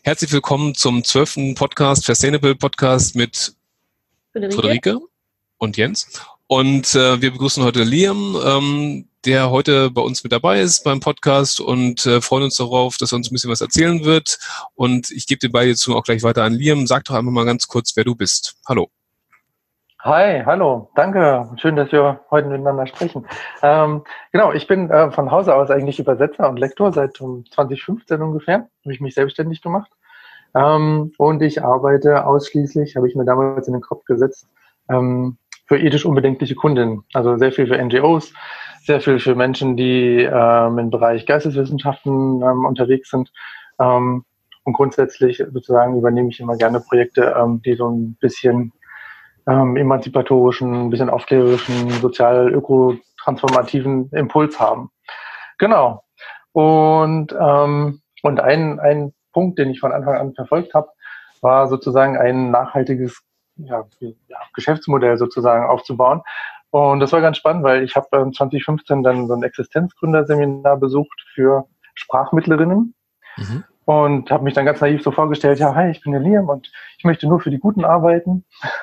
Herzlich willkommen zum 12. Podcast, Sustainable Podcast mit Friederike und Jens. Und wir begrüßen heute Liam, der heute bei uns mit dabei ist beim Podcast und freuen uns darauf, dass er uns ein bisschen was erzählen wird. Und ich gebe den Ball jetzt auch gleich weiter an Liam. Sag doch einfach mal ganz kurz, wer du bist. Hallo. Hi, hallo, danke. Schön, dass wir heute miteinander sprechen. Genau, ich bin von Hause aus eigentlich Übersetzer und Lektor seit 2015 ungefähr. Habe ich mich selbstständig gemacht. Und ich arbeite ausschließlich, habe ich mir damals in den Kopf gesetzt, für ethisch unbedenkliche Kundinnen. Also sehr viel für NGOs, sehr viel für Menschen, die im Bereich Geisteswissenschaften unterwegs sind. Und grundsätzlich sozusagen übernehme ich immer gerne Projekte, die so ein bisschen emanzipatorischen, ein bisschen aufklärerischen, sozial-öko-transformativen Impuls haben. Genau. Und ein Punkt, den ich von Anfang an verfolgt habe, war sozusagen ein nachhaltiges Geschäftsmodell sozusagen aufzubauen. Und das war ganz spannend, weil ich habe 2015 dann so ein Existenzgründerseminar besucht für Sprachmittlerinnen. Und habe mich dann ganz naiv so vorgestellt, ja, hi, ich bin der Liam und ich möchte nur für die Guten arbeiten.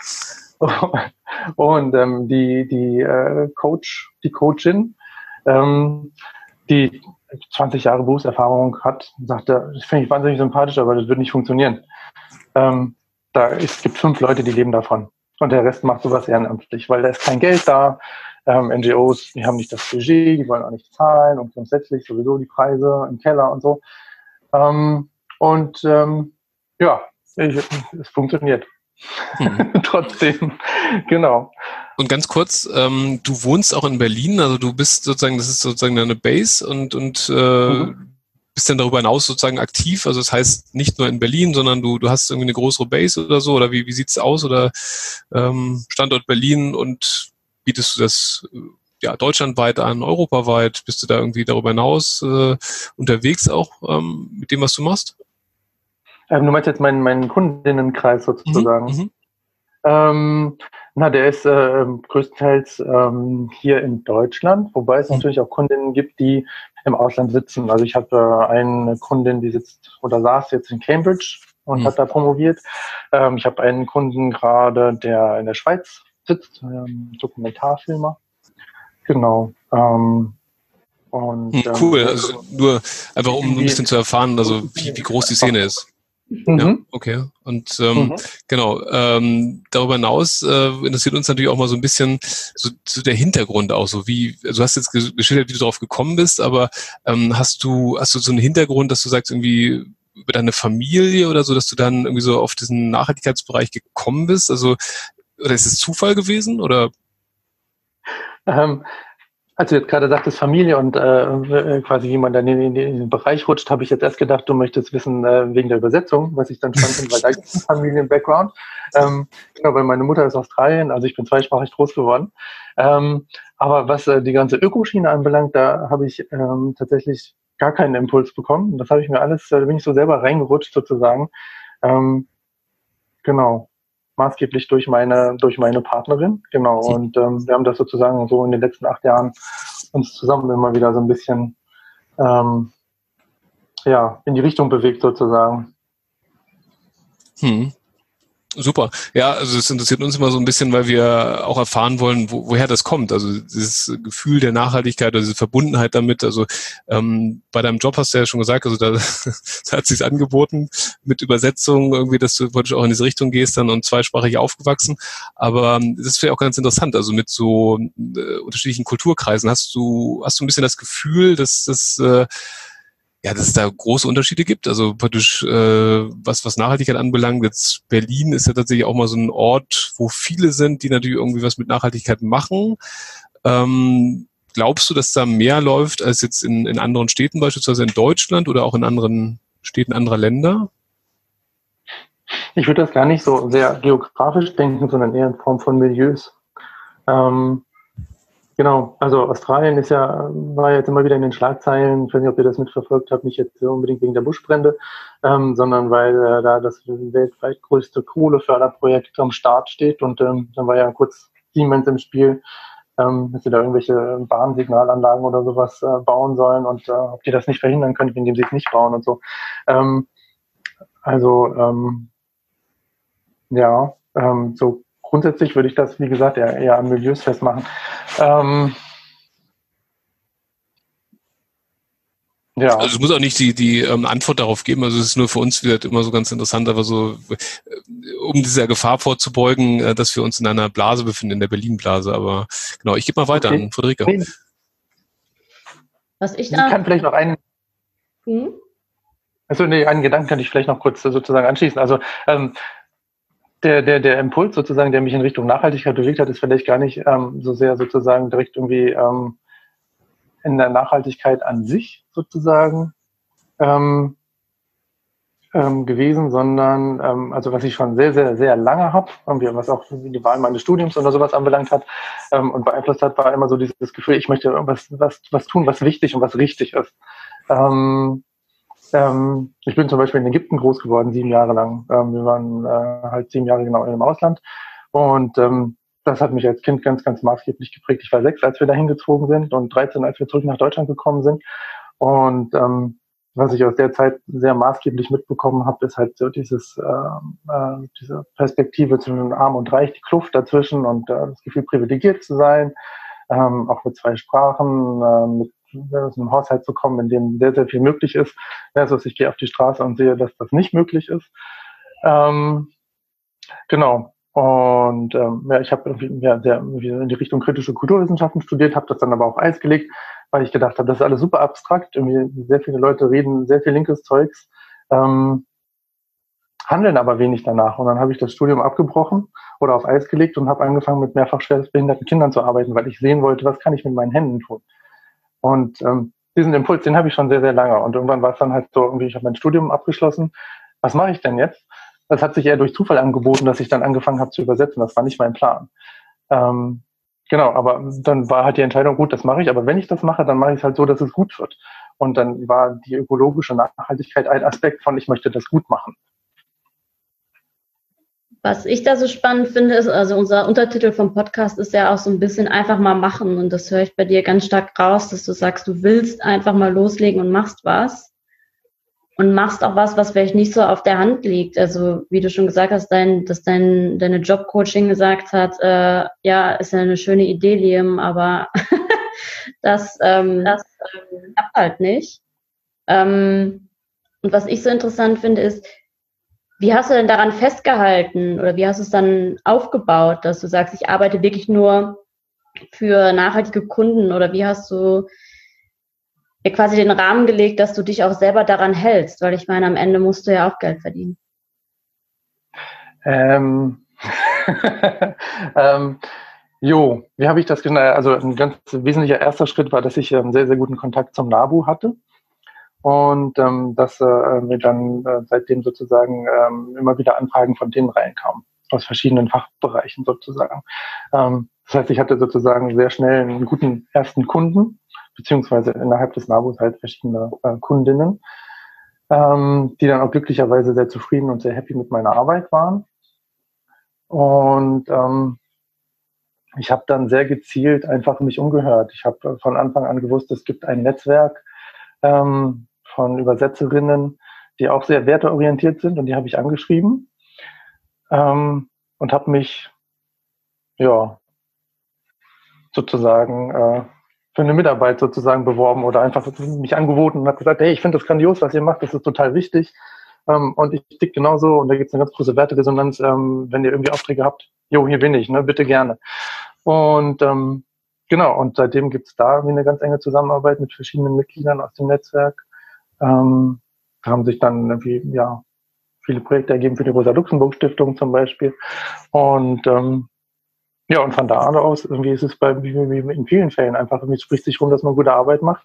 Und die Coachin, die 20 Jahre Berufserfahrung hat, sagte, das finde ich wahnsinnig sympathisch, aber das wird nicht funktionieren. Es gibt 5 Leute, die leben davon. Und der Rest macht sowas ehrenamtlich, weil da ist kein Geld da. NGOs, die haben nicht das Budget, die wollen auch nicht zahlen und grundsätzlich sowieso die Preise im Keller und so. Es funktioniert. Trotzdem, genau. Und ganz kurz, du wohnst auch in Berlin, also du bist sozusagen, das ist sozusagen deine Base und bist dann darüber hinaus sozusagen aktiv, also das heißt nicht nur in Berlin, sondern du hast irgendwie eine größere Base oder so, oder wie sieht's aus, oder Standort Berlin und bietest du das deutschlandweit an, europaweit, bist du da irgendwie darüber hinaus unterwegs auch mit dem, was du machst? Du meinst jetzt meinen Kundinnenkreis sozusagen? Der ist größtenteils hier in Deutschland, wobei es natürlich auch Kundinnen gibt, die im Ausland sitzen. Also ich habe eine Kundin, die saß jetzt in Cambridge und hat da promoviert. Ich habe einen Kunden gerade, der in der Schweiz sitzt, Dokumentarfilmer. Genau. Cool, also nur einfach um ein bisschen zu erfahren, also wie groß die Szene ist. Ja, okay. Und genau, darüber hinaus interessiert uns natürlich auch mal so ein bisschen so der Hintergrund auch, so wie, also du hast jetzt geschildert, wie du darauf gekommen bist, aber hast du so einen Hintergrund, dass du sagst, irgendwie über deine Familie oder so, dass du dann irgendwie so auf diesen Nachhaltigkeitsbereich gekommen bist? Also, oder ist es Zufall gewesen, oder? Als du jetzt gerade sagtest, Familie und quasi wie man dann in den Bereich rutscht, habe ich jetzt erst gedacht, du möchtest wissen wegen der Übersetzung, was ich dann spannend finde, weil da gibt es einen Familien-Background. Genau, weil meine Mutter ist Australien, also ich bin zweisprachig groß geworden. Aber was die ganze Ökoschiene anbelangt, da habe ich tatsächlich gar keinen Impuls bekommen. Das habe ich mir alles, da bin ich so selber reingerutscht sozusagen. Genau. Maßgeblich durch meine Partnerin, genau. Und wir haben das sozusagen so in den letzten 8 Jahren uns zusammen immer wieder so ein bisschen in die Richtung bewegt sozusagen. Super. Ja, also es interessiert uns immer so ein bisschen, weil wir auch erfahren wollen, woher das kommt. Also dieses Gefühl der Nachhaltigkeit oder diese Verbundenheit damit. Also bei deinem Job hast du ja schon gesagt, also da hat sich's angeboten mit Übersetzung irgendwie, dass du wirklich auch in diese Richtung gehst dann und zweisprachig aufgewachsen. Aber das wäre auch ganz interessant. Also mit so unterschiedlichen Kulturkreisen hast du ein bisschen das Gefühl, dass dass es da große Unterschiede gibt. Also praktisch, was Nachhaltigkeit anbelangt, jetzt Berlin ist ja tatsächlich auch mal so ein Ort, wo viele sind, die natürlich irgendwie was mit Nachhaltigkeit machen. Glaubst du, dass da mehr läuft als jetzt in anderen Städten, beispielsweise in Deutschland oder auch in anderen Städten anderer Länder? Ich würde das gar nicht so sehr geografisch denken, sondern eher in Form von Milieus. Genau, also Australien war jetzt immer wieder in den Schlagzeilen, ich weiß nicht, ob ihr das mitverfolgt habt, nicht jetzt unbedingt wegen der Buschbrände, sondern weil da das weltweit größte Kohleförderprojekt am Start steht und dann war ja kurz Siemens im Spiel, dass sie da irgendwelche Warnsignalanlagen oder sowas bauen sollen und ob die das nicht verhindern können, indem sie es nicht bauen und so. Also ja, so grundsätzlich würde ich das, wie gesagt, eher an Milieus festmachen. Ja. Also es muss auch nicht die Antwort darauf geben, also es ist nur für uns wieder immer so ganz interessant, aber so, um dieser Gefahr vorzubeugen, dass wir uns in einer Blase befinden, in der Berlin-Blase. Aber genau, ich gebe mal weiter an Friederike. Was ich kann vielleicht noch einen. Also nee, einen Gedanken kann ich vielleicht noch kurz sozusagen anschließen. Also der Impuls sozusagen, der mich in Richtung Nachhaltigkeit bewegt hat, ist vielleicht gar nicht so sehr sozusagen direkt irgendwie in der Nachhaltigkeit an sich sozusagen gewesen, sondern also was ich schon sehr, sehr, sehr lange habe, was auch die Wahl meines Studiums oder sowas anbelangt hat und beeinflusst hat, war immer so dieses Gefühl, ich möchte was tun, was wichtig und was richtig ist. Ich bin zum Beispiel in Ägypten groß geworden, 7 Jahre lang. Wir waren halt 7 Jahre genau im Ausland und das hat mich als Kind ganz, ganz maßgeblich geprägt. Ich war 6, als wir da hingezogen sind und 13, als wir zurück nach Deutschland gekommen sind. Und was ich aus der Zeit sehr maßgeblich mitbekommen habe, ist halt so diese Perspektive zwischen Arm und Reich, die Kluft dazwischen und das Gefühl, privilegiert zu sein, auch mit 2 Sprachen, mit aus einem Haushalt zu kommen, in dem sehr, sehr viel möglich ist. Versus ich gehe auf die Straße und sehe, dass das nicht möglich ist. Genau. Und ja, ich habe irgendwie sehr in die Richtung kritische Kulturwissenschaften studiert, habe das dann aber auch Eis gelegt, weil ich gedacht habe, das ist alles super abstrakt. Irgendwie sehr viele Leute reden sehr viel linkes Zeugs, handeln aber wenig danach. Und dann habe ich das Studium abgebrochen oder auf Eis gelegt und habe angefangen, mit mehrfach schwerstbehinderten Kindern zu arbeiten, weil ich sehen wollte, was kann ich mit meinen Händen tun. Und diesen Impuls, den habe ich schon sehr, sehr lange. Und irgendwann war es dann halt so, irgendwie, ich habe mein Studium abgeschlossen. Was mache ich denn jetzt? Das hat sich eher durch Zufall angeboten, dass ich dann angefangen habe zu übersetzen. Das war nicht mein Plan. Genau, aber dann war halt die Entscheidung, gut, das mache ich. Aber wenn ich das mache, dann mache ich es halt so, dass es gut wird. Und dann war die ökologische Nachhaltigkeit ein Aspekt von, ich möchte das gut machen. Was ich da so spannend finde, ist, also unser Untertitel vom Podcast ist ja auch so ein bisschen einfach mal machen. Und das höre ich bei dir ganz stark raus, dass du sagst, du willst einfach mal loslegen und machst was. Und machst auch was vielleicht nicht so auf der Hand liegt. Also wie du schon gesagt hast, dass deine Jobcoaching gesagt hat, ja, ist ja eine schöne Idee, Liam, aber das klappt halt nicht. Und was ich so interessant finde, ist, wie hast du denn daran festgehalten oder wie hast du es dann aufgebaut, dass du sagst, ich arbeite wirklich nur für nachhaltige Kunden oder wie hast du ja quasi den Rahmen gelegt, dass du dich auch selber daran hältst? Weil ich meine, am Ende musst du ja auch Geld verdienen. Wie habe ich das genannt? Also ein ganz wesentlicher erster Schritt war, dass ich sehr, sehr guten Kontakt zum NABU hatte. Und dass wir dann seitdem sozusagen immer wieder Anfragen von denen reinkamen, aus verschiedenen Fachbereichen sozusagen. Das heißt, ich hatte sozusagen sehr schnell einen guten ersten Kunden, beziehungsweise innerhalb des NABUs halt verschiedene Kundinnen, die dann auch glücklicherweise sehr zufrieden und sehr happy mit meiner Arbeit waren. Und ich habe dann sehr gezielt einfach mich umgehört. Ich habe von Anfang an gewusst, es gibt ein Netzwerk von Übersetzerinnen, die auch sehr werteorientiert sind, und die habe ich angeschrieben und habe mich sozusagen für eine Mitarbeit sozusagen beworben oder einfach mich angeboten und habe gesagt, hey, ich finde das grandios, was ihr macht, das ist total wichtig und ich tick genauso, und da gibt es eine ganz große Werteresonanz, wenn ihr irgendwie Aufträge habt, hier bin ich, ne, bitte gerne. Und genau, und seitdem gibt es da eine ganz enge Zusammenarbeit mit verschiedenen Mitgliedern aus dem Netzwerk. Haben sich dann irgendwie, viele Projekte ergeben für die Rosa-Luxemburg-Stiftung zum Beispiel. Und und von da aus irgendwie ist es wie in vielen Fällen einfach, irgendwie spricht sich rum, dass man gute Arbeit macht.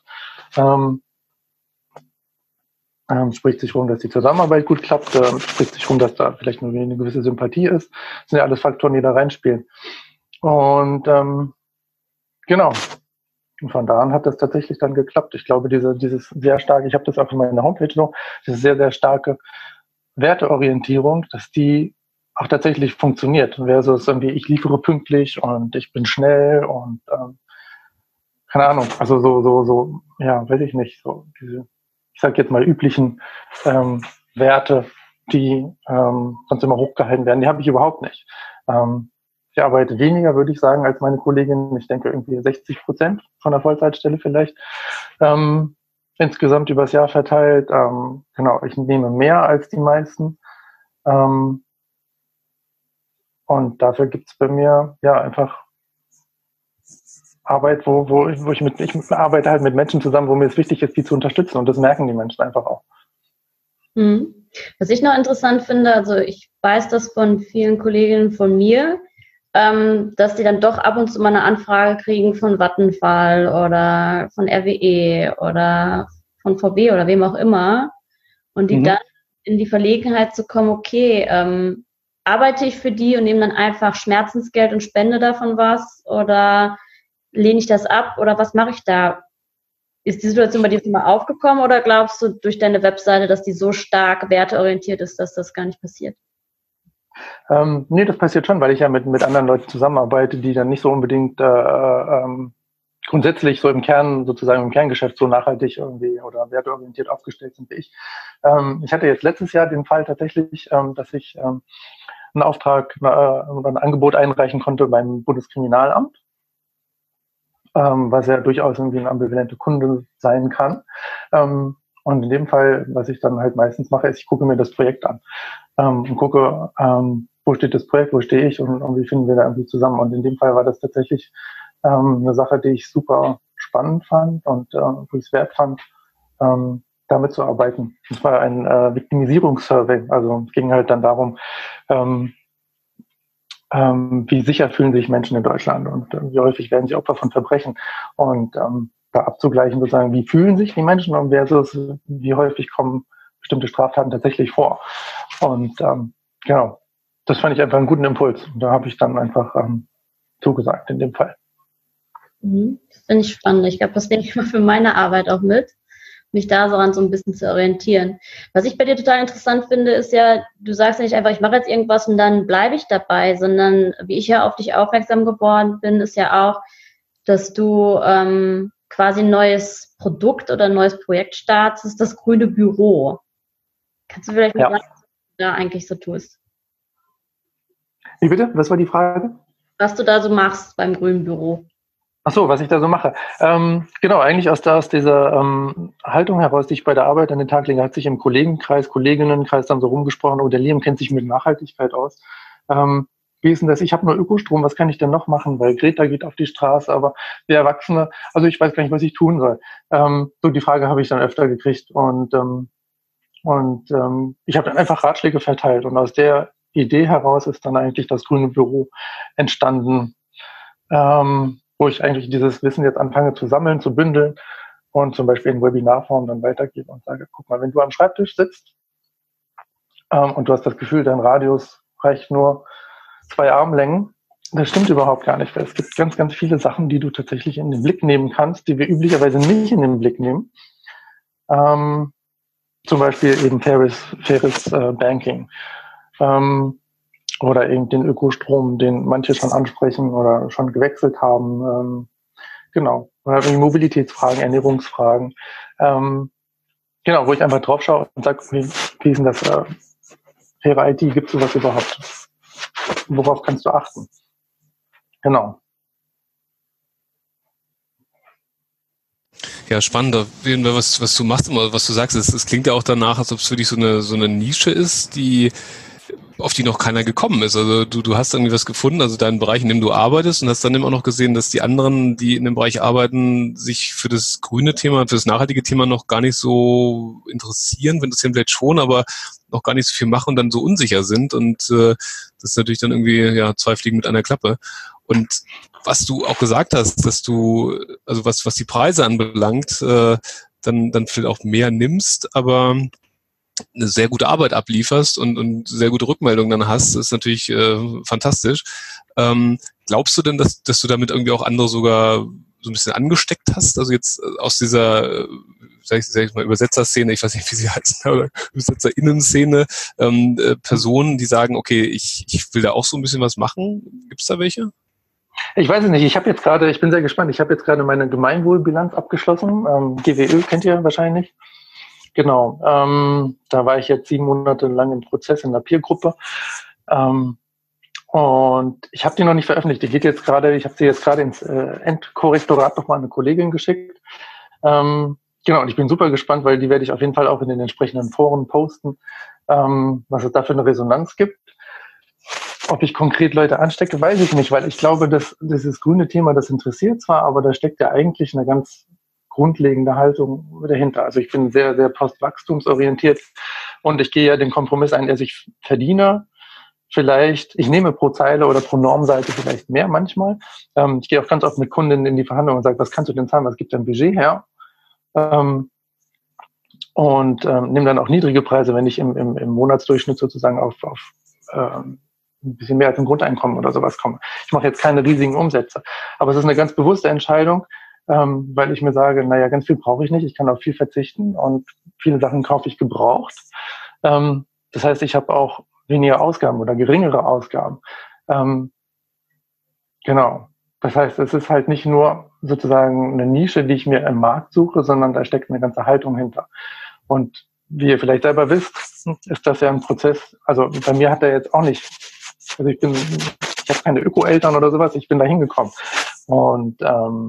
Spricht sich rum, dass die Zusammenarbeit gut klappt, spricht sich rum, dass da vielleicht nur eine gewisse Sympathie ist. Das sind ja alles Faktoren, die da reinspielen. Und genau. Und von da an hat das tatsächlich dann geklappt. Ich glaube, dieses sehr starke, ich habe das auch in meiner Homepage noch, diese sehr, sehr starke Werteorientierung, dass die auch tatsächlich funktioniert. Versus irgendwie, ich liefere pünktlich und ich bin schnell und keine Ahnung, also so, weiß ich nicht, so diese, ich sag jetzt mal üblichen Werte, die sonst immer hochgehalten werden, die habe ich überhaupt nicht. Ich arbeite weniger, würde ich sagen, als meine Kollegin. Ich denke irgendwie 60% von der Vollzeitstelle vielleicht. Insgesamt übers Jahr verteilt. Genau, ich nehme mehr als die meisten. Und dafür gibt's bei mir ja einfach Arbeit, wo ich arbeite halt mit Menschen zusammen, wo mir es wichtig ist, die zu unterstützen. Und das merken die Menschen einfach auch. Was ich noch interessant finde, also ich weiß das von vielen Kolleginnen von mir, dass die dann doch ab und zu mal eine Anfrage kriegen von Vattenfall oder von RWE oder von VW oder wem auch immer und die dann in die Verlegenheit zu kommen, okay, arbeite ich für die und nehme dann einfach Schmerzensgeld und spende davon was oder lehne ich das ab oder was mache ich da? Ist die Situation bei dir schon mal aufgekommen oder glaubst du durch deine Webseite, dass die so stark werteorientiert ist, dass das gar nicht passiert? Nee, das passiert schon, weil ich ja mit anderen Leuten zusammenarbeite, die dann nicht so unbedingt grundsätzlich so im Kern, sozusagen im Kerngeschäft so nachhaltig irgendwie oder werteorientiert aufgestellt sind wie ich. Ich hatte jetzt letztes Jahr den Fall tatsächlich, dass ich einen Auftrag oder ein Angebot einreichen konnte beim Bundeskriminalamt, was ja durchaus irgendwie ein ambivalenter Kunde sein kann. Und in dem Fall, was ich dann halt meistens mache, ist, ich gucke mir das Projekt an und gucke, wo steht das Projekt, wo stehe ich und wie finden wir da irgendwie zusammen. Und in dem Fall war das tatsächlich eine Sache, die ich super spannend fand und wo ich es wert fand, damit zu arbeiten. Das war ein Viktimisierungssurvey. Also es ging halt dann darum, wie sicher fühlen sich Menschen in Deutschland und wie häufig werden sie Opfer von Verbrechen. Und da abzugleichen sozusagen, wie fühlen sich die Menschen und versus wie häufig kommen bestimmte Straftaten tatsächlich vor. Und genau, das fand ich einfach einen guten Impuls. Und da habe ich dann einfach zugesagt in dem Fall. Das finde ich spannend. Ich glaube, das nehme ich mal für meine Arbeit auch mit, mich daran so ein bisschen zu orientieren. Was ich bei dir total interessant finde, ist ja, du sagst ja nicht einfach, ich mache jetzt irgendwas und dann bleibe ich dabei, sondern wie ich ja auf dich aufmerksam geworden bin, ist ja auch, dass du quasi ein neues Produkt oder ein neues Projekt startest, das grüne Büro. Kannst du vielleicht mal sagen, was du da eigentlich so tust? Wie bitte? Was war die Frage? Was du da so machst beim grünen Büro. Ach so, was ich da so mache. Genau, eigentlich aus dieser Haltung heraus, die ich bei der Arbeit an den Tag lege, hat sich im Kollegenkreis, Kolleginnenkreis dann so rumgesprochen, oh, der Liam kennt sich mit Nachhaltigkeit aus. Wie ist denn das? Ich habe nur Ökostrom, was kann ich denn noch machen? Weil Greta geht auf die Straße, aber wir Erwachsene, also ich weiß gar nicht, was ich tun soll. So die Frage habe ich dann öfter gekriegt und ich habe dann einfach Ratschläge verteilt und aus der Idee heraus ist dann eigentlich das grüne Büro entstanden, wo ich eigentlich dieses Wissen jetzt anfange zu sammeln, zu bündeln und zum Beispiel in Webinarform dann weitergebe und sage, guck mal, wenn du am Schreibtisch sitzt und du hast das Gefühl, dein Radius reicht nur 2 Armlängen, das stimmt überhaupt gar nicht, weil es gibt ganz, ganz viele Sachen, die du tatsächlich in den Blick nehmen kannst, die wir üblicherweise nicht in den Blick nehmen. Zum Beispiel eben faires Banking. Oder eben den Ökostrom, den manche schon ansprechen oder schon gewechselt haben. Genau. Oder Mobilitätsfragen, Ernährungsfragen. Genau, wo ich einfach drauf schaue und sage, wie ist denn das? Faire IT, gibt es sowas überhaupt? Worauf kannst du achten? Genau. Ja, spannend, was du machst, immer, was du sagst. Es klingt ja auch danach, als ob es für dich so eine Nische ist, auf die noch keiner gekommen ist. Also du hast irgendwie was gefunden, also deinen Bereich, in dem du arbeitest und hast dann eben auch noch gesehen, dass die anderen, die in dem Bereich arbeiten, sich für das grüne Thema, für das nachhaltige Thema noch gar nicht so interessieren vielleicht schon, aber noch gar nicht so viel machen und dann so unsicher sind und das ist natürlich dann irgendwie 2 Fliegen mit einer Klappe. Und was du auch gesagt hast, dass du, also was die Preise anbelangt, dann vielleicht auch mehr nimmst, aber eine sehr gute Arbeit ablieferst und sehr gute Rückmeldungen dann hast, ist natürlich fantastisch. Glaubst du denn, dass du damit irgendwie auch andere sogar so ein bisschen angesteckt hast? Also jetzt aus dieser, sag ich mal, Übersetzerszene, ich weiß nicht, wie sie heißen, oder Übersetzerinnen-Szene, Personen, die sagen, okay, ich will da auch so ein bisschen was machen. Gibt es da welche? Ich weiß es nicht. Ich bin sehr gespannt. Ich habe jetzt gerade meine Gemeinwohlbilanz abgeschlossen. GWÖ kennt ihr wahrscheinlich. Genau. Da war ich jetzt 7 Monate lang im Prozess in der Peer-Gruppe. Und ich habe die noch nicht veröffentlicht. Die geht jetzt gerade, ich habe sie jetzt gerade ins Endkorrektorat nochmal an eine Kollegin geschickt. Genau, und ich bin super gespannt, weil die werde ich auf jeden Fall auch in den entsprechenden Foren posten, was es da für eine Resonanz gibt. Ob ich konkret Leute anstecke, weiß ich nicht, weil ich glaube, dass dieses grüne Thema, das interessiert zwar, aber da steckt ja eigentlich eine ganz grundlegende Haltung dahinter. Also ich bin sehr, sehr postwachstumsorientiert und ich gehe ja den Kompromiss ein, dass ich verdiene. Vielleicht, ich nehme pro Zeile oder pro Normseite vielleicht mehr manchmal. Ich gehe auch ganz oft mit Kundinnen in die Verhandlung und sage, was kannst du denn zahlen, was gibt dein Budget her? Und nehme dann auch niedrige Preise, wenn ich im Monatsdurchschnitt sozusagen auf ein bisschen mehr als ein Grundeinkommen oder sowas komme. Ich mache jetzt keine riesigen Umsätze, aber es ist eine ganz bewusste Entscheidung, weil ich mir sage, naja, ganz viel brauche ich nicht, ich kann auf viel verzichten und viele Sachen kaufe ich gebraucht. Das heißt, ich habe auch weniger Ausgaben oder geringere Ausgaben. Genau. Das heißt, es ist halt nicht nur sozusagen eine Nische, die ich mir im Markt suche, sondern da steckt eine ganze Haltung hinter. Und wie ihr vielleicht selber wisst, ist das ja ein Prozess. Also bei mir hat er jetzt auch nicht, also ich habe keine Öko-Eltern oder sowas, ich bin da hingekommen. Und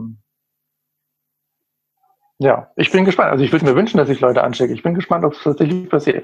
ja, ich bin gespannt. Also ich würde mir wünschen, dass ich Leute anstecke. Ich bin gespannt, ob es tatsächlich passiert.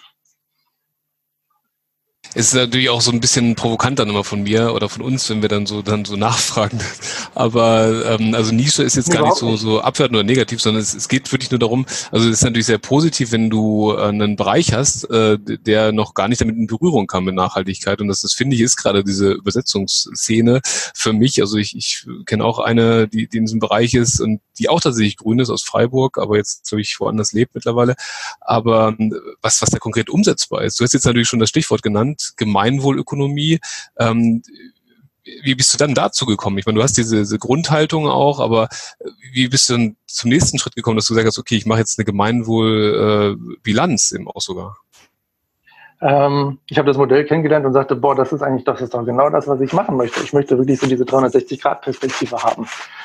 Ist natürlich auch so ein bisschen provokant dann immer von mir oder von uns, wenn wir dann so nachfragen. Aber also Nische ist jetzt gar nicht so abwertend oder negativ, sondern es geht wirklich nur darum, also es ist natürlich sehr positiv, wenn du einen Bereich hast, der noch gar nicht damit in Berührung kam mit Nachhaltigkeit. Und das finde ich, ist gerade diese Übersetzungsszene für mich. Also ich kenne auch eine, die in diesem Bereich ist und die auch tatsächlich grün ist aus Freiburg, aber jetzt, glaube ich, woanders lebt mittlerweile. Aber was da konkret umsetzbar ist, du hast jetzt natürlich schon das Stichwort genannt, Gemeinwohlökonomie. Wie bist du dann dazu gekommen? Ich meine, du hast diese Grundhaltung auch, aber wie bist du dann zum nächsten Schritt gekommen, dass du gesagt hast, okay, ich mache jetzt eine Gemeinwohlbilanz eben auch sogar? Ich habe das Modell kennengelernt und sagte, boah, das ist doch genau das, was ich machen möchte. Ich möchte wirklich so diese 360-Grad-Perspektive haben.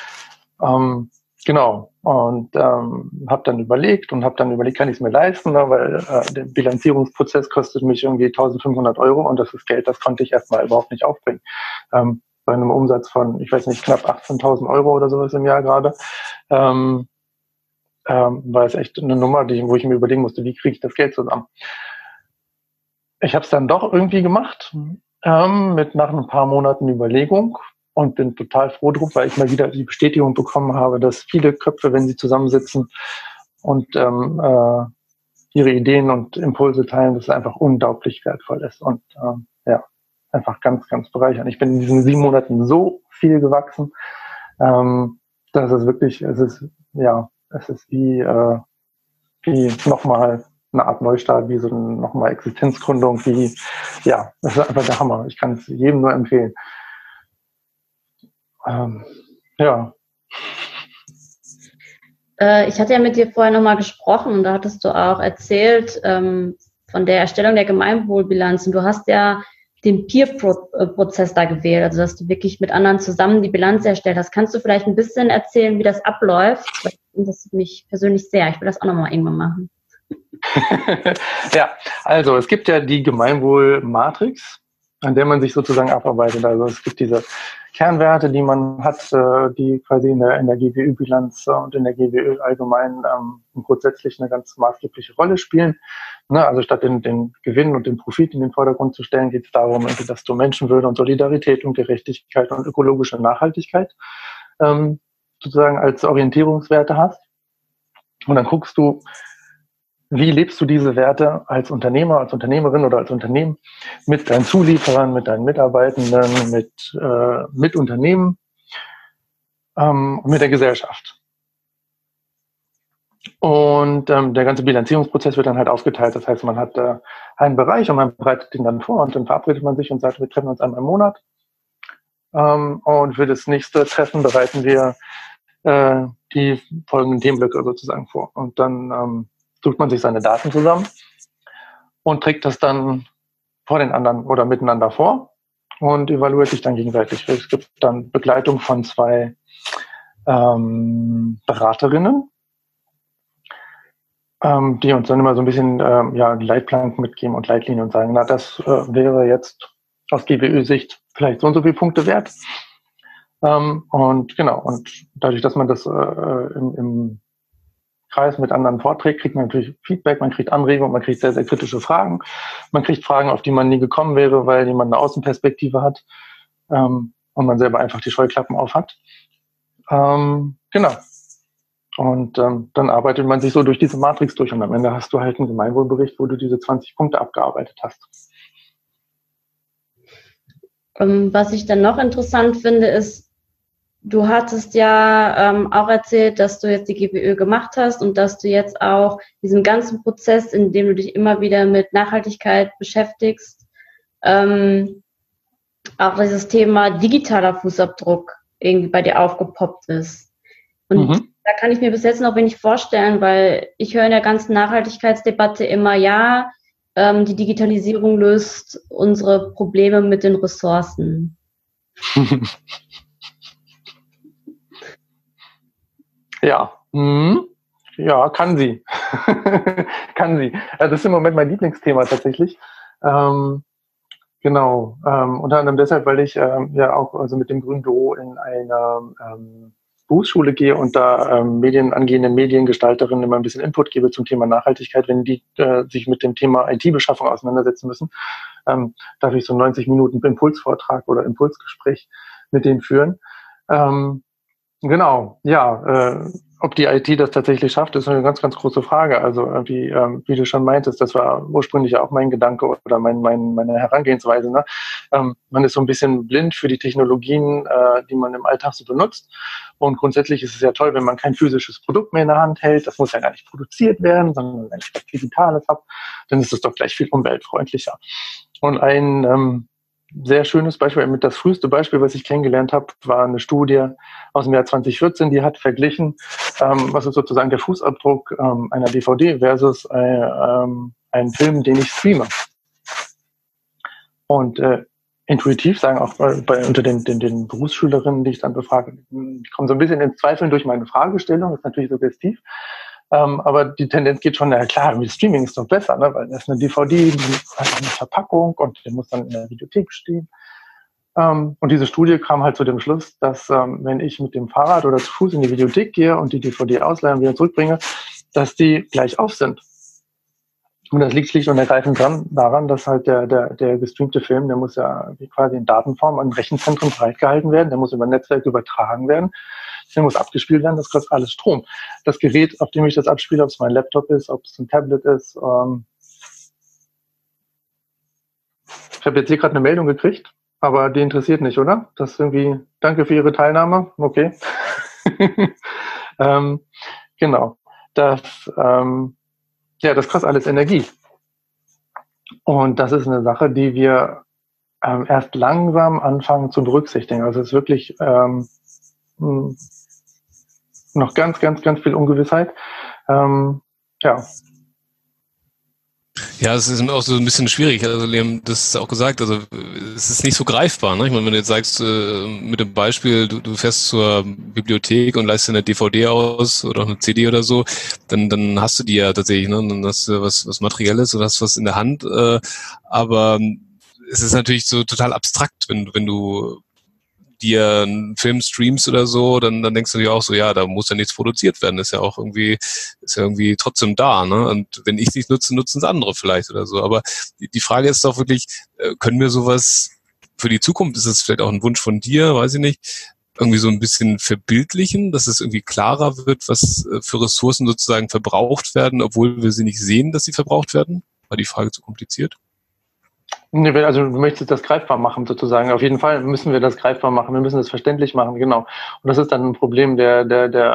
Genau. Und habe dann überlegt, kann ich es mir leisten, ne? Weil der Bilanzierungsprozess kostet mich irgendwie 1.500 € und das ist Geld, das konnte ich erstmal überhaupt nicht aufbringen. Bei einem Umsatz von, ich weiß nicht, knapp 18.000 € oder sowas im Jahr gerade, war es echt eine Nummer, wo ich mir überlegen musste, wie kriege ich das Geld zusammen. Ich habe es dann doch irgendwie gemacht, nach ein paar Monaten Überlegung. Und bin total froh drum, weil ich mal wieder die Bestätigung bekommen habe, dass viele Köpfe, wenn sie zusammensitzen und ihre Ideen und Impulse teilen, dass es einfach unglaublich wertvoll ist und ja, einfach ganz, ganz bereichernd. Ich bin in diesen 7 Monaten so viel gewachsen, dass es wirklich, es ist wie nochmal eine Art Neustart, wie so eine nochmal Existenzgründung, das ist einfach der Hammer. Ich kann es jedem nur empfehlen. Ja. Ich hatte ja mit dir vorher nochmal gesprochen und da hattest du auch erzählt von der Erstellung der Gemeinwohlbilanz. Und du hast ja den Peer-Prozess da gewählt, also dass du wirklich mit anderen zusammen die Bilanz erstellt hast. Kannst du vielleicht ein bisschen erzählen, wie das abläuft? Das interessiert mich persönlich sehr. Ich will das auch nochmal irgendwann machen. Ja, also es gibt ja die Gemeinwohl-Matrix, an der man sich sozusagen abarbeitet. Also es gibt diese Kernwerte, die man hat, die quasi in der GWÖ-Bilanz und in der GWÖ allgemein grundsätzlich eine ganz maßgebliche Rolle spielen. Ne, also statt den Gewinn und den Profit in den Vordergrund zu stellen, geht es darum, dass du Menschenwürde und Solidarität und Gerechtigkeit und ökologische Nachhaltigkeit sozusagen als Orientierungswerte hast. Und dann guckst du, wie lebst du diese Werte als Unternehmer, als Unternehmerin oder als Unternehmen mit deinen Zulieferern, mit deinen Mitarbeitenden, mit Unternehmen und mit der Gesellschaft. Und der ganze Bilanzierungsprozess wird dann halt aufgeteilt. Das heißt, man hat einen Bereich und man bereitet den dann vor und dann verabredet man sich und sagt, wir treffen uns einmal im Monat. Und für das nächste Treffen bereiten wir die folgenden Themenblöcke sozusagen vor. Und dann sucht man sich seine Daten zusammen und trägt das dann vor den anderen oder miteinander vor und evaluiert sich dann gegenseitig. Es gibt dann Begleitung von 2 Beraterinnen. die uns dann immer so ein bisschen Leitplanken mitgeben und Leitlinien und sagen, na, das wäre jetzt aus GWÖ-Sicht vielleicht so und so viele Punkte wert. Und dadurch, dass man das im Kreis mit anderen vorträgt, kriegt man natürlich Feedback, man kriegt Anregungen, man kriegt sehr, sehr kritische Fragen. Man kriegt Fragen, auf die man nie gekommen wäre, weil jemand eine Außenperspektive hat und man selber einfach die Scheuklappen auf hat. Und dann arbeitet man sich so durch diese Matrix durch und am Ende hast du halt einen Gemeinwohlbericht, wo du diese 20 Punkte abgearbeitet hast. Was ich dann noch interessant finde, ist, du hattest ja auch erzählt, dass du jetzt die GWÖ gemacht hast und dass du jetzt auch diesen ganzen Prozess, in dem du dich immer wieder mit Nachhaltigkeit beschäftigst, auch dieses Thema digitaler Fußabdruck irgendwie bei dir aufgepoppt ist. Und da kann ich mir bis jetzt noch wenig vorstellen, weil ich höre in der ganzen Nachhaltigkeitsdebatte immer, ja, die Digitalisierung löst unsere Probleme mit den Ressourcen. Ja, ja, kann sie. Kann sie. Das ist im Moment mein Lieblingsthema tatsächlich. Unter anderem deshalb, weil ich auch mit dem Grünen Büro in einer Berufsschule gehe und da angehende Mediengestalterinnen immer ein bisschen Input gebe zum Thema Nachhaltigkeit, wenn die sich mit dem Thema IT-Beschaffung auseinandersetzen müssen, darf ich so 90 Minuten Impulsvortrag oder Impulsgespräch mit denen führen. Ob die IT das tatsächlich schafft, ist eine ganz, ganz große Frage. Also wie du schon meintest, das war ursprünglich auch mein Gedanke oder meine Herangehensweise. Ne? Man ist so ein bisschen blind für die Technologien, die man im Alltag so benutzt. Und grundsätzlich ist es ja toll, wenn man kein physisches Produkt mehr in der Hand hält. Das muss ja gar nicht produziert werden, sondern wenn ich was Digitales habe, dann ist es doch gleich viel umweltfreundlicher. Und ein sehr schönes Beispiel, das früheste Beispiel, was ich kennengelernt habe, war eine Studie aus dem Jahr 2014, die hat verglichen, was ist sozusagen der Fußabdruck einer DVD versus einen Film, den ich streame. Und intuitiv sagen auch unter den Berufsschülerinnen, die ich dann befrage, ich komme so ein bisschen ins Zweifeln durch meine Fragestellung, das ist natürlich suggestiv. Aber die Tendenz geht schon, na klar, mit Streaming ist doch besser, ne? Weil das ist eine DVD, die hat eine Verpackung und die muss dann in der Videothek stehen. Und diese Studie kam halt zu dem Schluss, dass wenn ich mit dem Fahrrad oder zu Fuß in die Videothek gehe und die DVD ausleihe und wieder zurückbringe, dass die gleich auf sind. Und das liegt schlicht und ergreifend daran, dass halt der gestreamte Film, der muss ja quasi in Datenform an Rechenzentren bereitgehalten werden, der muss über Netzwerk übertragen werden. Der muss abgespielt werden, das kostet alles Strom. Das Gerät, auf dem ich das abspiele, ob es mein Laptop ist, ob es ein Tablet ist. Ich habe jetzt hier gerade eine Meldung gekriegt, aber die interessiert nicht, oder? Das ist irgendwie, danke für Ihre Teilnahme. Okay. Das kostet alles Energie. Und das ist eine Sache, die wir erst langsam anfangen zu berücksichtigen. Also es ist wirklich noch ganz, ganz, ganz viel Ungewissheit. Ja, es ist auch so ein bisschen schwierig. Also Liam, das ist auch gesagt, also es ist nicht so greifbar. Ne? Ich meine, wenn du jetzt sagst, mit dem Beispiel, du fährst zur Bibliothek und leihst dir eine DVD aus oder eine CD oder so, dann hast du die ja tatsächlich, ne? Dann hast du was Materielles oder hast was in der Hand. Aber es ist natürlich so total abstrakt, wenn du dir einen Film streamst oder so, dann denkst du dir auch so, ja, da muss ja nichts produziert werden, ist ja irgendwie trotzdem da, ne? Und wenn ich es nicht nutze, nutzen es andere vielleicht oder so. Aber die Frage ist doch wirklich, können wir sowas für die Zukunft, ist es vielleicht auch ein Wunsch von dir, weiß ich nicht, irgendwie so ein bisschen verbildlichen, dass es irgendwie klarer wird, was für Ressourcen sozusagen verbraucht werden, obwohl wir sie nicht sehen, dass sie verbraucht werden? War die Frage zu kompliziert? Nee, also du möchtest das greifbar machen sozusagen. Auf jeden Fall müssen wir das greifbar machen. Wir müssen das verständlich machen, genau. Und das ist dann ein Problem der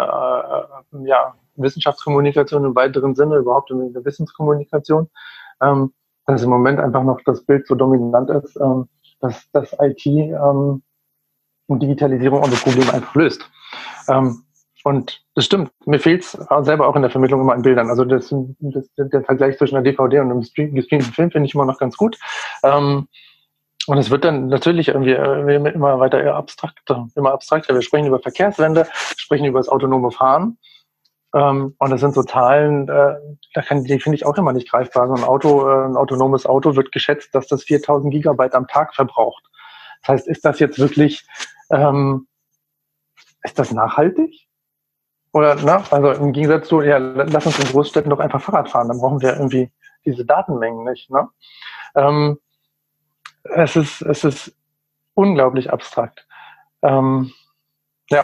Wissenschaftskommunikation im weiteren Sinne, überhaupt in der Wissenskommunikation. Dass im Moment einfach noch das Bild so dominant ist, dass IT und Digitalisierung unsere Probleme einfach löst. Und das stimmt, mir fehlt es selber auch in der Vermittlung immer an Bildern. Also der Vergleich zwischen einer DVD und einem gestreamten Film finde ich immer noch ganz gut. Und es wird dann natürlich irgendwie immer weiter abstrakter. Wir sprechen über Verkehrswende, sprechen über das autonome Fahren. Und das sind so Zahlen, die finde ich auch immer nicht greifbar. So ein ein autonomes Auto wird geschätzt, dass das 4000 Gigabyte am Tag verbraucht. Das heißt, ist das jetzt wirklich, ist das nachhaltig? Oder, also im Gegensatz zu, ja, lass uns in Großstädten doch einfach Fahrrad fahren, dann brauchen wir irgendwie diese Datenmengen nicht, ne? Es ist unglaublich abstrakt. Ja.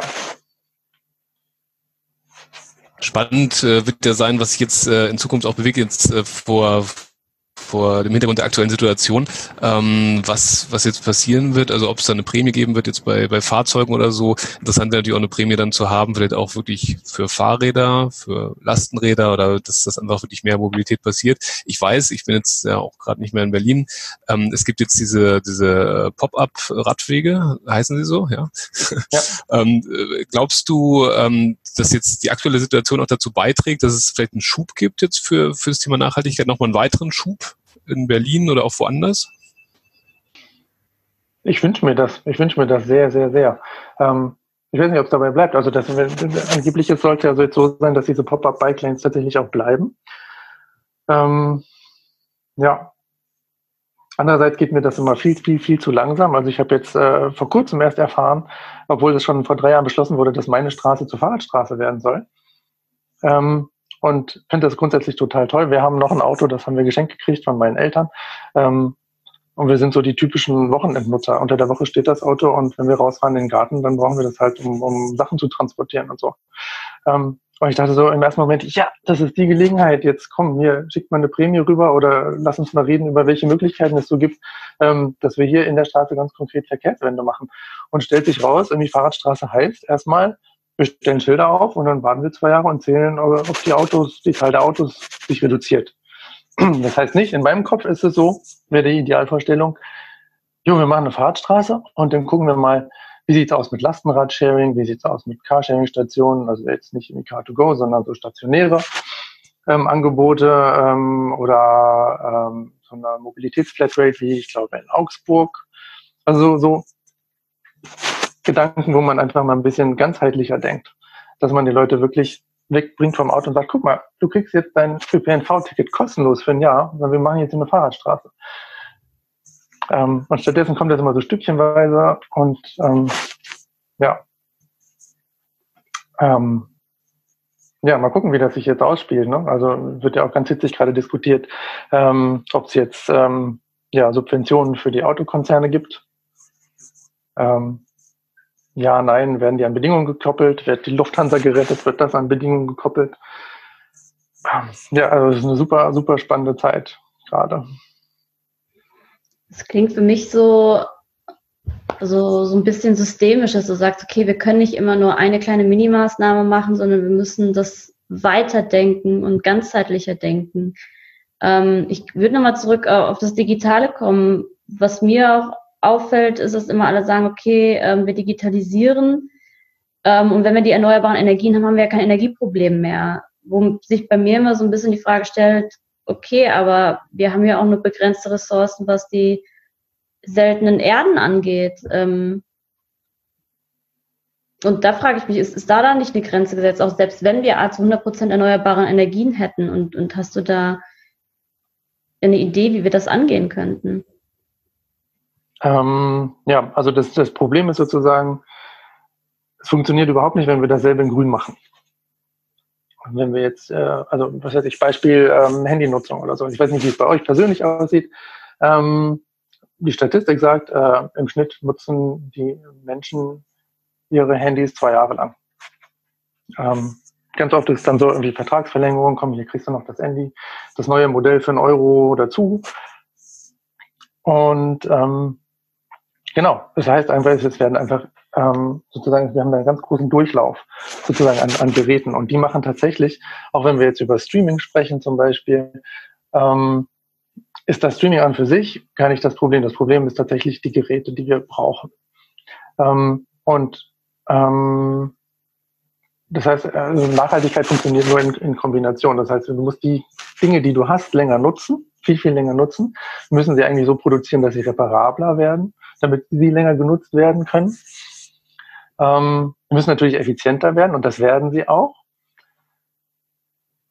Spannend wird ja sein, was sich jetzt in Zukunft auch bewegt, jetzt vor dem Hintergrund der aktuellen Situation, was jetzt passieren wird, also ob es da eine Prämie geben wird, jetzt bei Fahrzeugen oder so. Interessant wäre natürlich auch eine Prämie dann zu haben, vielleicht auch wirklich für Fahrräder, für Lastenräder oder dass das einfach wirklich mehr Mobilität passiert. Ich weiß, ich bin jetzt ja auch gerade nicht mehr in Berlin. Es gibt jetzt diese Pop-up-Radwege, heißen sie so, ja? Ja. Glaubst du, dass jetzt die aktuelle Situation auch dazu beiträgt, dass es vielleicht einen Schub gibt jetzt für das Thema Nachhaltigkeit, nochmal einen weiteren Schub in Berlin oder auch woanders? Ich wünsche mir das. Ich wünsche mir das sehr, sehr, sehr. Ich weiß nicht, ob es dabei bleibt. Also angeblich sollte also jetzt so sein, dass diese Pop-up-Bike-Lanes tatsächlich auch bleiben. Ja. Andererseits geht mir das immer viel, viel, viel zu langsam. Also ich habe jetzt vor kurzem erst erfahren, obwohl es schon vor 3 Jahren beschlossen wurde, dass meine Straße zur Fahrradstraße werden soll. Und finde das grundsätzlich total toll. Wir haben noch ein Auto, das haben wir geschenkt gekriegt von meinen Eltern. Und wir sind so die typischen Wochenendnutzer. Unter der Woche steht das Auto und wenn wir rausfahren in den Garten, dann brauchen wir das halt, um Sachen zu transportieren und so. Und ich dachte so im ersten Moment, ja, das ist die Gelegenheit. Jetzt komm, hier schickt mal eine Prämie rüber oder lass uns mal reden über welche Möglichkeiten es so gibt, dass wir hier in der Straße ganz konkret Verkehrswende machen. Und stellt sich raus, irgendwie Fahrradstraße heißt erstmal, wir stellen Schilder auf und dann warten wir 2 Jahre und zählen, ob die Zahl der Autos sich reduziert. Das heißt nicht, in meinem Kopf ist es so, wäre die Idealvorstellung, wir machen eine Fahrradstraße und dann gucken wir mal, wie sieht's aus mit Lastenradsharing, wie sieht's aus mit Carsharing-Stationen, also jetzt nicht in die Car2Go, sondern so stationäre Angebote oder so eine Mobilitätsflatrate, wie ich glaube in Augsburg. Also so Gedanken, wo man einfach mal ein bisschen ganzheitlicher denkt, dass man die Leute wirklich wegbringt vom Auto und sagt, guck mal, du kriegst jetzt dein ÖPNV-Ticket kostenlos für ein Jahr, weil wir machen jetzt eine Fahrradstraße. Und stattdessen kommt das immer so stückchenweise und mal gucken, wie das sich jetzt ausspielt. Ne? Also wird ja auch ganz hitzig gerade diskutiert, ob es jetzt Subventionen für die Autokonzerne gibt. Ja, nein, werden die an Bedingungen gekoppelt? Wird die Lufthansa gerettet? Wird das an Bedingungen gekoppelt? Ja, also es ist eine super, super spannende Zeit gerade. Es klingt für mich so ein bisschen systemisch, dass du sagst, okay, wir können nicht immer nur eine kleine Minimaßnahme machen, sondern wir müssen das weiterdenken und ganzheitlicher denken. Ich würde nochmal zurück auf das Digitale kommen. Was mir auch auffällt, ist, dass immer alle sagen, okay, wir digitalisieren und wenn wir die erneuerbaren Energien haben, haben wir ja kein Energieproblem mehr. Wo sich bei mir immer so ein bisschen die Frage stellt, okay, aber wir haben ja auch nur begrenzte Ressourcen, was die seltenen Erden angeht. Und da frage ich mich, ist da nicht eine Grenze gesetzt, auch selbst wenn wir zu 100% erneuerbare Energien hätten und hast du da eine Idee, wie wir das angehen könnten? Also das Problem ist sozusagen, es funktioniert überhaupt nicht, wenn wir dasselbe in Grün machen. Und wenn wir jetzt, Beispiel Handynutzung oder so, ich weiß nicht, wie es bei euch persönlich aussieht, die Statistik sagt, im Schnitt nutzen die Menschen ihre Handys 2 Jahre lang. Ganz oft ist dann so irgendwie Vertragsverlängerung, komm, hier kriegst du noch das Handy, das neue Modell für €1 dazu. Und genau, das heißt einfach, es werden einfach sozusagen, wir haben da einen ganz großen Durchlauf sozusagen an Geräten und die machen tatsächlich, auch wenn wir jetzt über Streaming sprechen zum Beispiel, ist das Streaming an für sich gar nicht das Problem. Das Problem ist tatsächlich die Geräte, die wir brauchen. Das heißt, Nachhaltigkeit funktioniert nur in Kombination. Das heißt, du musst die Dinge, die du hast, länger nutzen, viel, viel länger nutzen, müssen sie eigentlich so produzieren, dass sie reparabler werden, damit sie länger genutzt werden können. Müssen natürlich effizienter werden und das werden sie auch.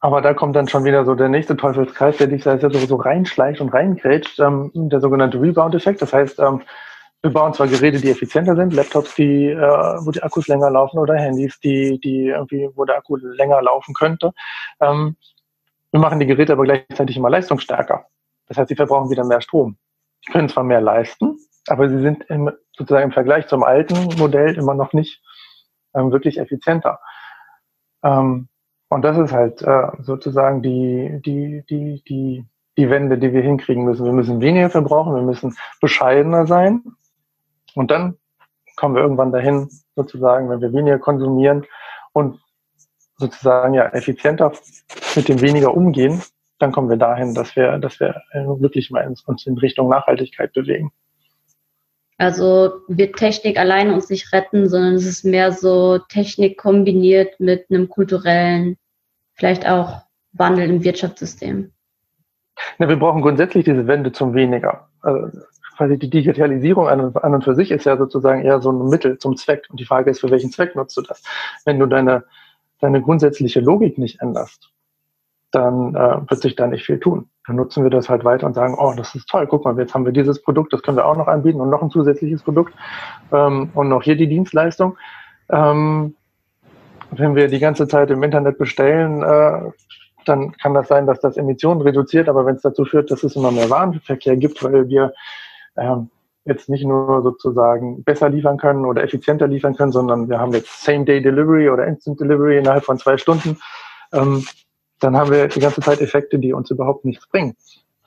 Aber da kommt dann schon wieder so der nächste Teufelskreis, der dich da so reinschleicht und reingrätscht, der sogenannte Rebound-Effekt. Das heißt, wir bauen zwar Geräte, die effizienter sind, Laptops, wo die Akkus länger laufen oder Handys, die irgendwie, wo der Akku länger laufen könnte. Wir machen die Geräte aber gleichzeitig immer leistungsstärker. Das heißt, sie verbrauchen wieder mehr Strom. Die können zwar mehr leisten, aber sie sind sozusagen im Vergleich zum alten Modell immer noch nicht wirklich effizienter. Und das ist halt sozusagen die Wende, die wir hinkriegen müssen. Wir müssen weniger verbrauchen, wir müssen bescheidener sein. Und dann kommen wir irgendwann dahin, sozusagen, wenn wir weniger konsumieren und sozusagen ja effizienter mit dem weniger umgehen, dann kommen wir dahin, dass wir wirklich mal uns in Richtung Nachhaltigkeit bewegen. Also wird Technik alleine uns nicht retten, sondern es ist mehr so Technik kombiniert mit einem kulturellen, vielleicht auch Wandel im Wirtschaftssystem. Ja, wir brauchen grundsätzlich diese Wende zum Weniger. Also quasi die Digitalisierung an und für sich ist ja sozusagen eher so ein Mittel zum Zweck. Und die Frage ist, für welchen Zweck nutzt du das? Wenn du deine grundsätzliche Logik nicht änderst, dann wird sich da nicht viel tun. Dann nutzen wir das halt weiter und sagen, oh, das ist toll, guck mal, jetzt haben wir dieses Produkt, das können wir auch noch anbieten und noch ein zusätzliches Produkt und noch hier die Dienstleistung. Wenn wir die ganze Zeit im Internet bestellen, dann kann das sein, dass das Emissionen reduziert, aber wenn es dazu führt, dass es immer mehr Warenverkehr gibt, weil wir jetzt nicht nur sozusagen besser liefern können oder effizienter liefern können, sondern wir haben jetzt Same-Day-Delivery oder Instant-Delivery innerhalb von 2 Stunden, dann haben wir die ganze Zeit Effekte, die uns überhaupt nichts bringen.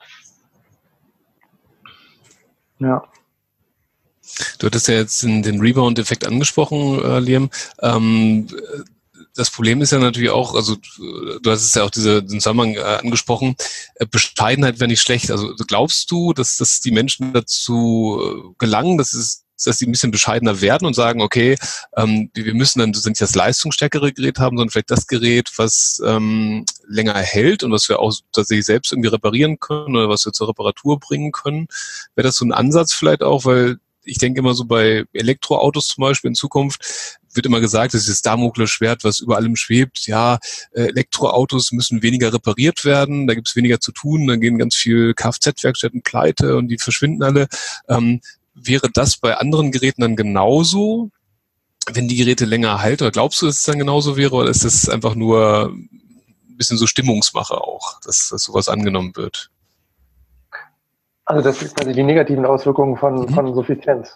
Ja. Du hattest ja jetzt den Rebound-Effekt angesprochen, Liam. Das Problem ist ja natürlich auch, also du hast es ja auch diesen Zusammenhang angesprochen, Bescheidenheit wäre nicht schlecht. Also glaubst du, dass die Menschen dazu gelangen, dass die ein bisschen bescheidener werden und sagen, okay, wir müssen dann nicht das leistungsstärkere Gerät haben, sondern vielleicht das Gerät, was länger hält und was wir auch tatsächlich selbst irgendwie reparieren können oder was wir zur Reparatur bringen können? Wäre das so ein Ansatz vielleicht auch, weil ich denke immer so bei Elektroautos zum Beispiel in Zukunft wird immer gesagt, das ist das Damoklesschwert, was über allem schwebt. Ja, Elektroautos müssen weniger repariert werden, da gibt es weniger zu tun, dann gehen ganz viel Kfz-Werkstätten pleite und die verschwinden alle. Wäre das bei anderen Geräten dann genauso, wenn die Geräte länger halten? Oder glaubst du, dass es dann genauso wäre? Oder ist das einfach nur ein bisschen so Stimmungsmache auch, dass sowas angenommen wird? Also das sind quasi die negativen Auswirkungen von Suffizienz.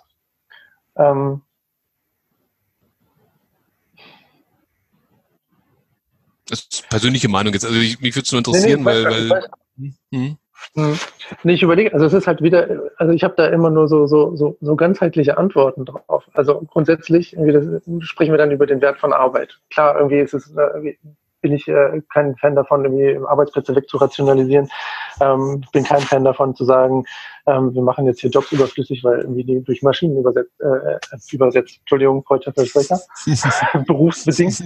Das ist persönliche Meinung jetzt. Also mich würde es nur interessieren, Nee, ich überlege, also es ist halt wieder, also ich habe da immer nur so ganzheitliche Antworten drauf. Also grundsätzlich sprechen wir dann über den Wert von Arbeit. Klar, irgendwie bin ich kein Fan davon, irgendwie Arbeitsplätze wegzurationalisieren. Bin kein Fan davon zu sagen, wir machen jetzt hier Jobs überflüssig, weil irgendwie die durch Maschinen übersetzt, Entschuldigung, freudscher Versprecher, berufsbedingt,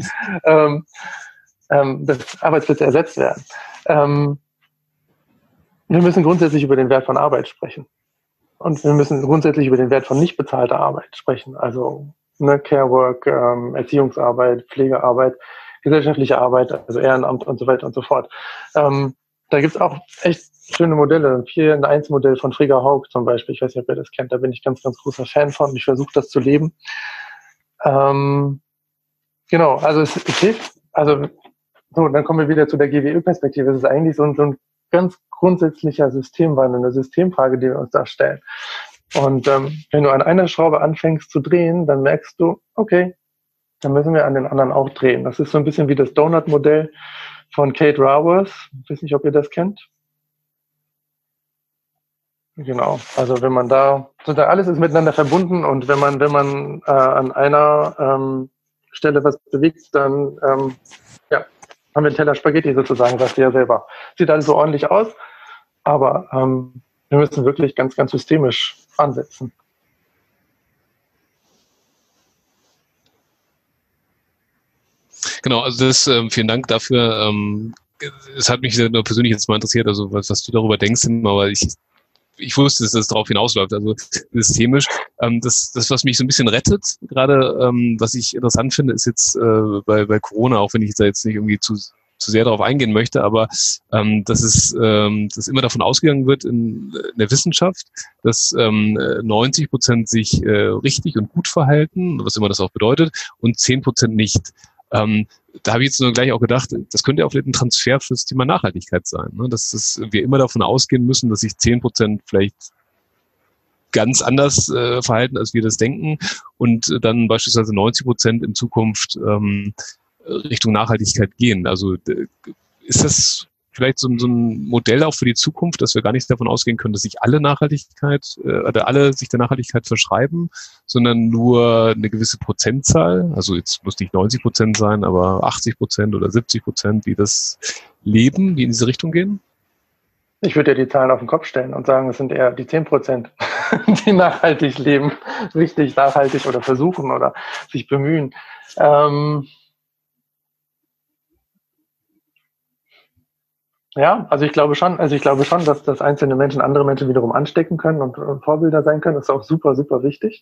dass Arbeitsplätze ersetzt werden. Wir müssen grundsätzlich über den Wert von Arbeit sprechen. Und wir müssen grundsätzlich über den Wert von nicht bezahlter Arbeit sprechen. Also Care-Work, Erziehungsarbeit, Pflegearbeit, gesellschaftliche Arbeit, also Ehrenamt und so weiter und so fort. Da gibt's auch echt schöne Modelle. Ein 4-in-1-Modell von Frigga Haug zum Beispiel. Ich weiß nicht, ob ihr das kennt. Da bin ich ganz, ganz großer Fan von. Ich versuche das zu leben. Genau, also es hilft. Also so, dann kommen wir wieder zu der GWÖ-Perspektive. Es ist eigentlich so ein ganz grundsätzlicher Systemwandel, eine Systemfrage, die wir uns da stellen. Und wenn du an einer Schraube anfängst zu drehen, dann merkst du, okay, dann müssen wir an den anderen auch drehen. Das ist so ein bisschen wie das Donut-Modell von Kate Raworth. Ich weiß nicht, ob ihr das kennt. Genau, also wenn man da, alles ist miteinander verbunden und wenn man an einer Stelle was bewegt, dann haben wir einen Teller Spaghetti sozusagen, sagst du ja selber. Sieht alles so ordentlich aus, aber wir müssen wirklich ganz, ganz systemisch ansetzen. Genau, also vielen Dank dafür. Es hat mich nur persönlich jetzt mal interessiert, also was du darüber denkst, aber ich wusste, dass das darauf hinausläuft, also systemisch. Das, was mich so ein bisschen rettet, gerade was ich interessant finde, ist jetzt bei Corona, auch wenn ich da jetzt nicht irgendwie zu zu sehr darauf eingehen möchte, aber dass immer davon ausgegangen wird in der Wissenschaft, dass 90% sich richtig und gut verhalten, was immer das auch bedeutet, und 10% nicht. Da habe ich jetzt nur gleich auch gedacht, das könnte ja auch vielleicht ein Transfer für das Thema Nachhaltigkeit sein, ne? Dass wir immer davon ausgehen müssen, dass sich 10% vielleicht ganz anders verhalten, als wir das denken, und dann beispielsweise 90% in Zukunft Richtung Nachhaltigkeit gehen. Also ist das vielleicht so ein Modell auch für die Zukunft, dass wir gar nicht davon ausgehen können, dass sich alle alle sich der Nachhaltigkeit verschreiben, sondern nur eine gewisse Prozentzahl, also jetzt muss nicht 90% sein, aber 80% oder 70%, die das leben, die in diese Richtung gehen? Ich würde ja die Zahlen auf den Kopf stellen und sagen, es sind eher die 10%, die nachhaltig leben, richtig nachhaltig oder versuchen oder sich bemühen. Ja, also ich glaube schon, dass einzelne Menschen andere Menschen wiederum anstecken können und Vorbilder sein können. Das ist auch super, super wichtig.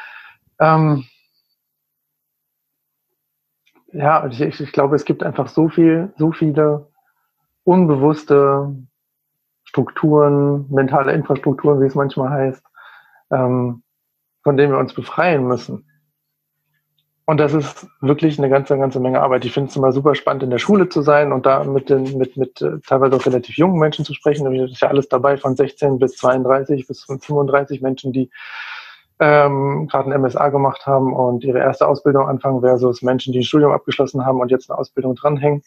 Ja, ich glaube, es gibt einfach so viele unbewusste Strukturen, mentale Infrastrukturen, wie es manchmal heißt, von denen wir uns befreien müssen. Und das ist wirklich eine ganze Menge Arbeit. Ich finde es immer super spannend, in der Schule zu sein und da mit teilweise auch relativ jungen Menschen zu sprechen. Da ist ja alles dabei, von 16 bis 32 bis 35 Menschen, die gerade ein MSA gemacht haben und ihre erste Ausbildung anfangen, versus Menschen, die ein Studium abgeschlossen haben und jetzt eine Ausbildung dranhängen.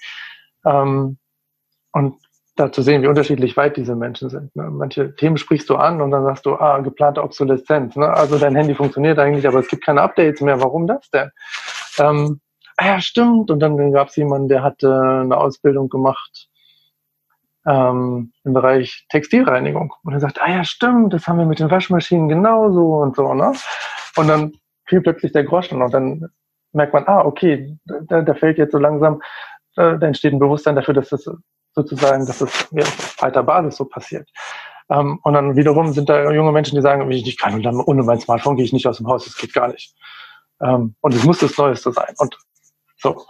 Und da zu sehen, wie unterschiedlich weit diese Menschen sind. Ne? Manche Themen sprichst du an und dann sagst du, geplante Obsoleszenz. Ne? Also dein Handy funktioniert eigentlich, aber es gibt keine Updates mehr. Warum das denn? Ja, stimmt. Und dann gab es jemanden, der hatte eine Ausbildung gemacht im Bereich Textilreinigung. Und er sagt, ja, stimmt, das haben wir mit den Waschmaschinen genauso und so. Ne? Und dann fiel plötzlich der Groschen und dann merkt man, okay, da fällt jetzt so langsam, da entsteht ein Bewusstsein dafür, dass das sozusagen, dass das auf breiter Basis so passiert. Und dann wiederum sind da junge Menschen, die sagen, wie ich nicht kann, und dann ohne mein Smartphone gehe ich nicht aus dem Haus, das geht gar nicht. Und es muss das Neueste sein. Und so.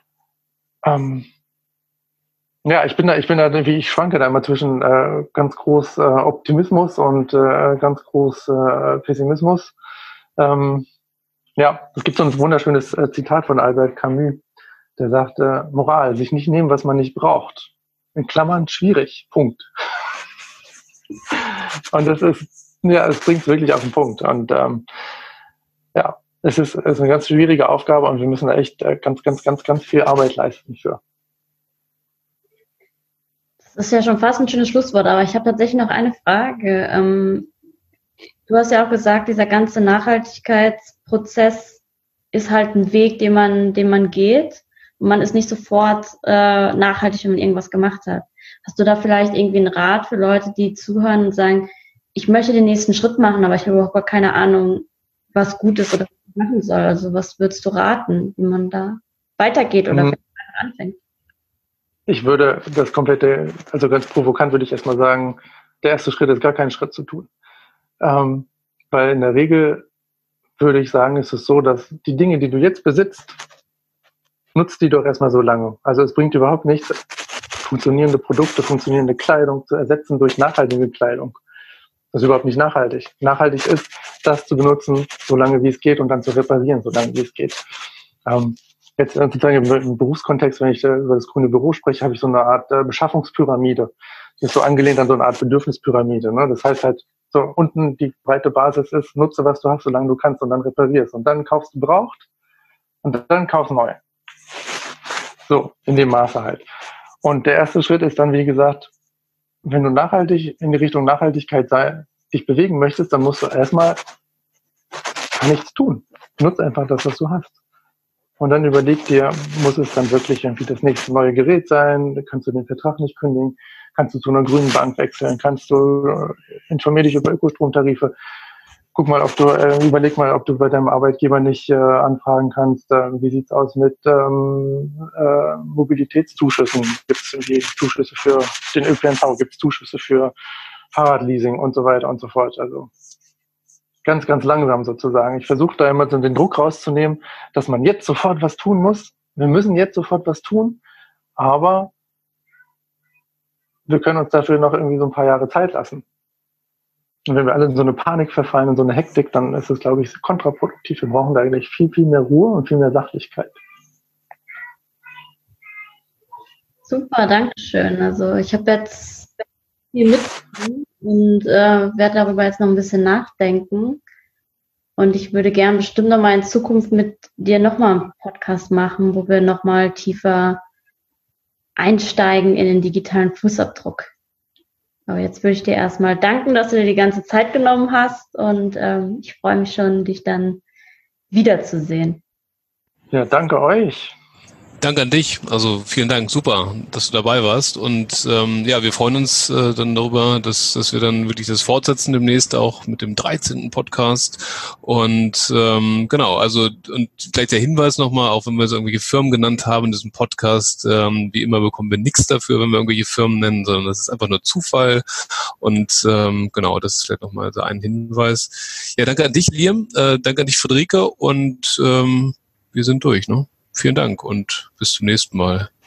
Ja, ich schwanke da immer zwischen ganz groß Optimismus und ganz groß Pessimismus. Ja, es gibt so ein wunderschönes Zitat von Albert Camus, der sagt, Moral, sich nicht nehmen, was man nicht braucht. In Klammern schwierig. Punkt. Und das ist, ja, es bringt es wirklich auf den Punkt. Und ja, es ist eine ganz schwierige Aufgabe und wir müssen da echt ganz viel Arbeit leisten für. Das ist ja schon fast ein schönes Schlusswort, aber ich habe tatsächlich noch eine Frage. Du hast ja auch gesagt, dieser ganze Nachhaltigkeitsprozess ist halt ein Weg, den man geht. Und man ist nicht sofort nachhaltig, wenn man irgendwas gemacht hat. Hast du da vielleicht irgendwie einen Rat für Leute, die zuhören und sagen, ich möchte den nächsten Schritt machen, aber ich habe überhaupt keine Ahnung, was gut ist oder was ich machen soll? Also was würdest du raten, wie man da weitergeht oder anfängt? Ich würde also ganz provokant würde ich erstmal sagen, der erste Schritt ist gar keinen Schritt zu tun. Weil in der Regel würde ich sagen, ist es so, dass die Dinge, die du jetzt besitzt, nutzt die doch erstmal so lange. Also es bringt überhaupt nichts, funktionierende Produkte, funktionierende Kleidung zu ersetzen durch nachhaltige Kleidung. Das ist überhaupt nicht nachhaltig. Nachhaltig ist, das zu benutzen, so lange wie es geht und dann zu reparieren, so lange wie es geht. Jetzt sozusagen im Berufskontext, wenn ich über das grüne Büro spreche, habe ich so eine Art Beschaffungspyramide. Das ist so angelehnt an so eine Art Bedürfnispyramide. Ne? Das heißt halt, so unten die breite Basis ist, nutze, was du hast, solange du kannst und dann reparierst. Und dann kaufst du gebraucht und dann kaufst neu. So, in dem Maße halt. Und der erste Schritt ist dann, wie gesagt, wenn du nachhaltig in die Richtung Nachhaltigkeit dich bewegen möchtest, dann musst du erstmal nichts tun. Nutze einfach das, was du hast. Und dann überleg dir, muss es dann wirklich irgendwie das nächste neue Gerät sein? Kannst du den Vertrag nicht kündigen? Kannst du zu einer grünen Bank wechseln? Informier dich über Ökostromtarife. Überleg mal, ob du bei deinem Arbeitgeber nicht anfragen kannst, wie sieht's aus mit Mobilitätszuschüssen? Gibt es irgendwie Zuschüsse für den ÖPNV? Gibt es Zuschüsse für Fahrradleasing und so weiter und so fort? Also ganz langsam sozusagen. Ich versuche da immer so den Druck rauszunehmen, dass man jetzt sofort was tun muss. Wir müssen jetzt sofort was tun. aber wir können uns dafür noch irgendwie so ein paar Jahre Zeit lassen. Und wenn wir alle in so eine Panik verfallen, in so eine Hektik, dann ist es, glaube ich, kontraproduktiv. Wir brauchen da eigentlich viel, viel mehr Ruhe und viel mehr Sachlichkeit. Super, danke schön. Also ich habe jetzt viel mitgenommen und werde darüber jetzt noch ein bisschen nachdenken. Und ich würde gern bestimmt nochmal in Zukunft mit dir nochmal einen Podcast machen, wo wir nochmal tiefer einsteigen in den digitalen Fußabdruck. Aber jetzt würde ich dir erstmal danken, dass du dir die ganze Zeit genommen hast und ich freue mich schon, dich dann wiederzusehen. Ja, danke euch. Danke an dich. Also vielen Dank. Super, dass du dabei warst. Und ja, wir freuen uns dann darüber, dass wir dann wirklich das fortsetzen demnächst auch mit dem 13. Podcast. Und genau, also und vielleicht der Hinweis nochmal, auch wenn wir so irgendwelche Firmen genannt haben in diesem Podcast, wie immer bekommen wir nichts dafür, wenn wir irgendwelche Firmen nennen, sondern das ist einfach nur Zufall. Und genau, das ist vielleicht nochmal so ein Hinweis. Ja, danke an dich, Liam. Danke an dich, Friederike. Und wir sind durch, ne? Vielen Dank und bis zum nächsten Mal.